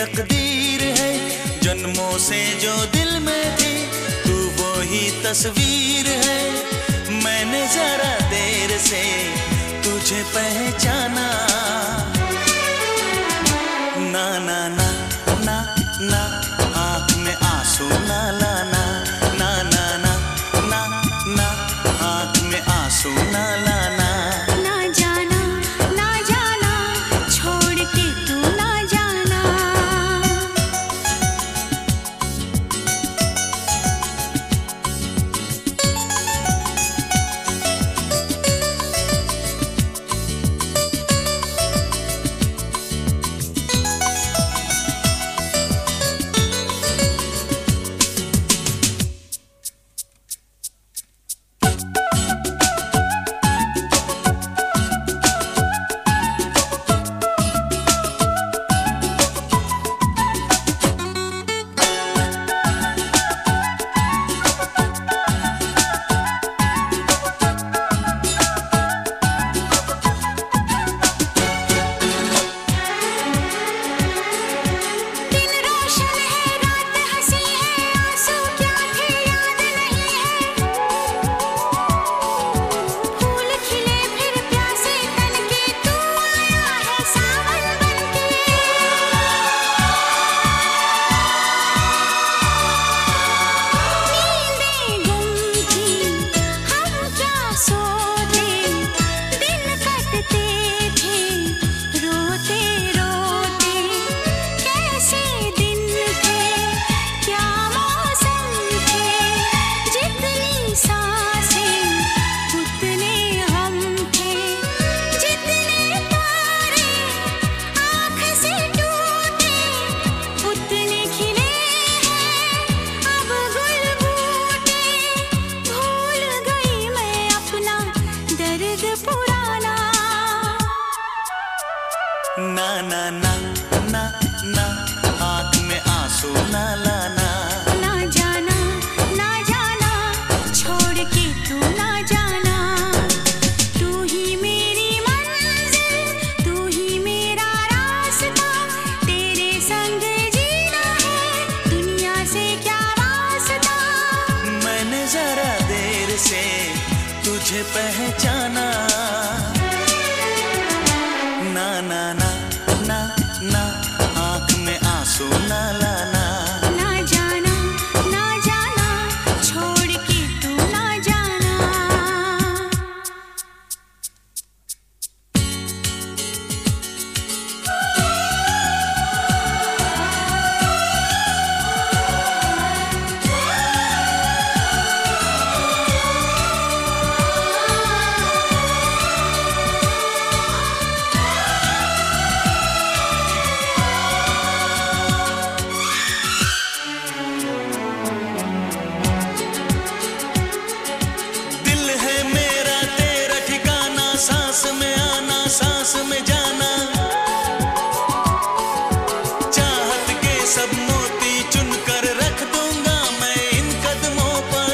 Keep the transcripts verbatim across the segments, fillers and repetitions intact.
तकदीर है, जन्मों से जो दिल में थी तू वो ही तस्वीर है। मैंने जरा देर से तुझे पहचाना। ना ना ना ना ना आँख में आंसू ना लाना, ना ना ना ना ना आँख में आंसू ना लाना। ना जाना ना जाना छोड़ के तू ना जाना। ना ना ना ना ना आँख में आंसू ना लाना। ना जाना ना जाना छोड़ के तू ना जाना। तू ही मेरी मंजिल, तू ही मेरा रास्ता, तेरे संग जीना है दुनिया से क्या वास्ता। मैंने जरा देर से तुझे पहचाना। ना ना ना ना ना आँख में आंसू ना लाना। ना जाना ना जाना छोड़ के तू ना जाना। सांस में आना सांस में जाना, चाहत के सब मोती चुन कर रख दूंगा मैं इन कदमों पर।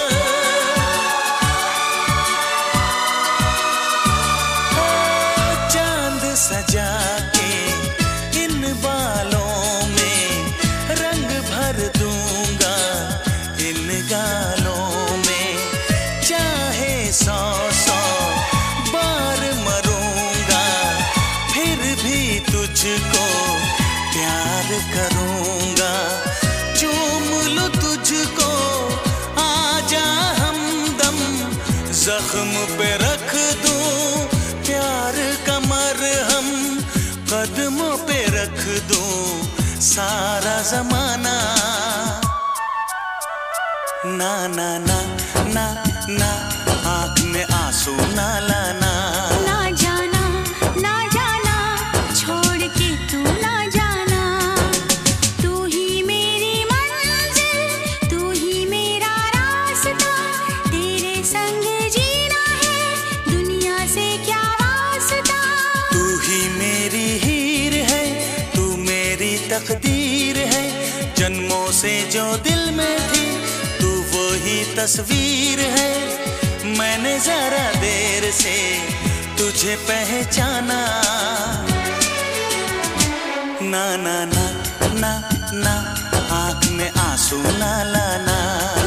ओ चांद सजा के इन बालों में रंग भर दूंगा इन गालों में, चाहे सौ सौ तुझको प्यार करूंगा। चूम लूं तुझको आजा हमदम, जख्म पे रख दूं प्यार का मरहम, कदमों पे रख दूं सारा जमाना। ना ना ना ना ना आँख में आंसू ना लाना। ना जाना ना जाना छोड़ के तू ना जाना। तू ही मेरी मंजिल, तू ही मेरा रास्ता, तेरे संग जीना है दुनिया से क्या वास्ता। तू ही मेरी हीर है, तू मेरी तकदीर है, जन्मों से जो दिल में थी तू वो ही तस्वीर है। मैंने जरा देर से तुझे पहचाना। ना ना ना ना ना आँख में आंसू ना लाना।